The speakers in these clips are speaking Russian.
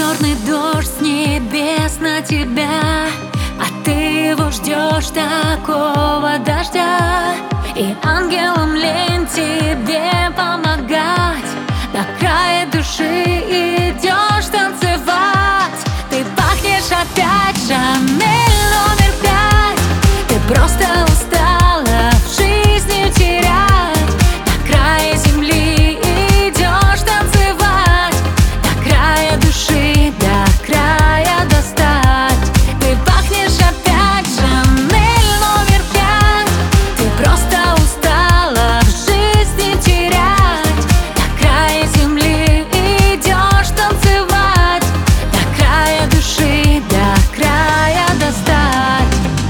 черный дождь с небес на тебя, а ты его ждешь, такого дождя. И ангелам лень тебе помогать, до края души идешь танцевать. Ты пахнешь опять, Шанель номер 5. Ты просто устала в жизни терять, до края земли идешь танцевать, до края души, до края достать. Ты пахнешь опять, Шанель номер 5. Ты просто устала в жизни терять, до края земли идешь танцевать, до края души, до края достать.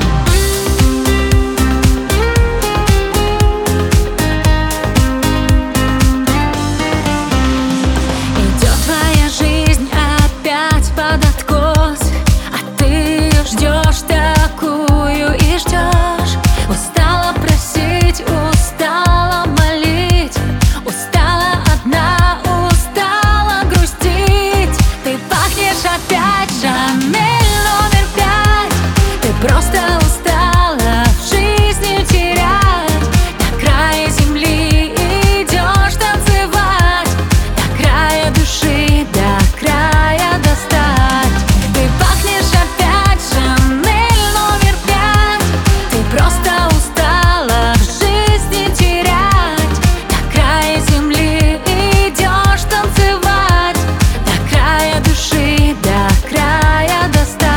Идет твоя жизнь опять под откос, а ты ее ждешь, такую и ждешь. Устала просить, устала молить, устала одна, устала грустить. Ты пахнешь опять, Шанель номер 5. Ты просто устала в жизни терять, до края земли идешь танцевать, до края души, до края достать. Ты пахнешь опять, Шанель номер 5. Ты просто устала в жизни терять, до края земли идешь танцевать, до края души, до края достать.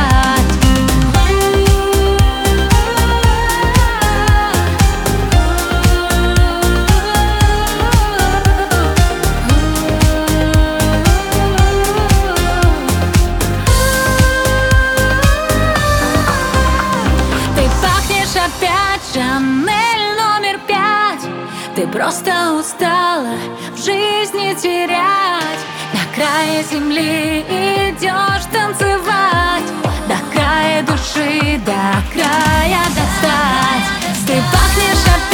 Ты пахнешь опять, Шанель номер 5. Ты просто устала в жизни терять, до края земли идешь танцевать, до края души, до края достать. Ты пахнешь опять.